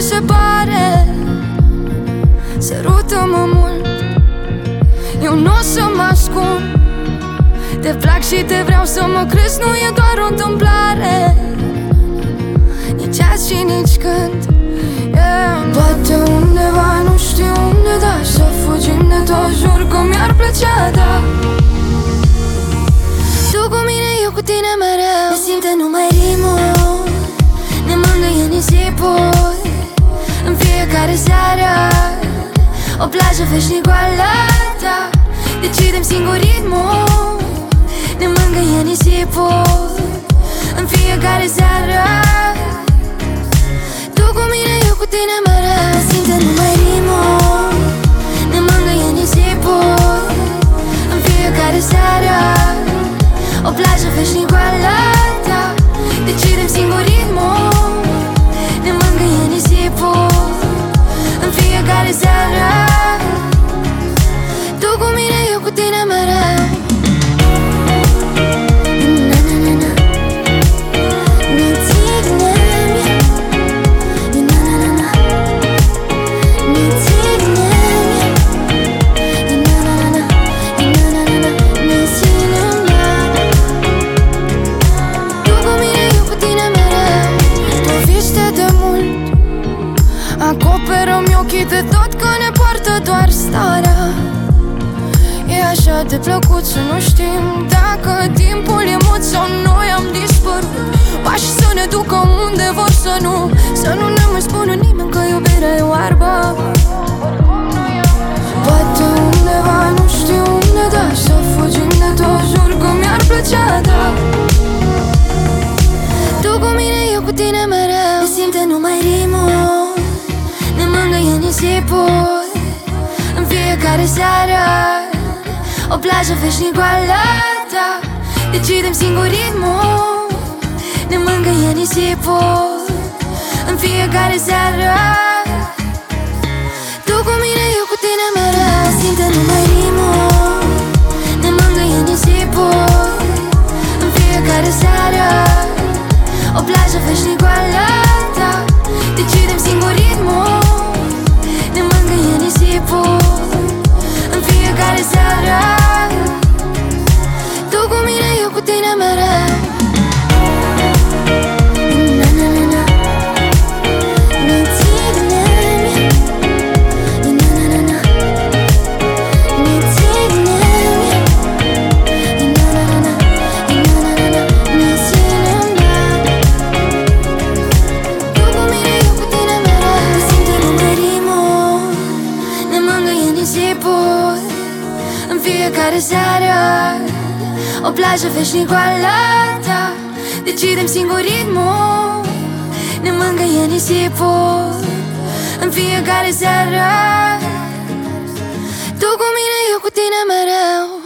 se pare. Sărută-mă mult, eu n-o să mă ascund. Te plac și te vreau să mă crezi, nu e doar o întâmplare. Nici azi și nici când, yeah. Poate undeva, nu știu unde, dar să fugim de tot, jur că mi-ar plăcea, da. Tu cu mine, eu cu tine mereu. Ne simte numai rimul, ne mângâie nisipul în fiecare seară. O plajă veșnic goală, da. Decidem singur ritmul, ne mângâie nisipul în fiecare seară. Tu cu mine, eu cu tine mereu. Ne simte numai rimul, ne mângâie nisipul în fiecare seară. O plajă veșnic goală, da. Decidem singur ritmul, ne mângâie nisipul în fiecare seară. Tu cu mine, eu cu tine mereu. Acoperă-mi ochii de tot că ne poartă doar starea. E așa de plăcut să nu știm dacă timpul e mut sau noi am dispărut. Pași să ne ducă unde vor să nu ne mai spună nimeni că iubirea e oarbă. Poate undeva, nu știu unde, dar să fugim de tot, jur că mi-ar plăcea, da. Tu cu mine, eu cu tine mereu. Ne simte numai rimul, ne mângâie nisipul în fiecare seară. O plajă veșnic goală, da. Decidem singur ritmul, ne mângâie nisipul în fiecare seară. Tu cu mine, eu cu tine mereu. Ne simte numai rimul, ne mângâie nisipul în fiecare seară. O plajă veșnic goală, da. Decidem singur ritmul, ne mângâie nisipul în fiecare seară. Tu cu mine, eu cu tine mereu. În fiecare seară. O plajă veșnic goală, da. Decidem singur ritmul, ne mângâie nisipul în fiecare seară. Tu cu mine, eu cu tine mereu.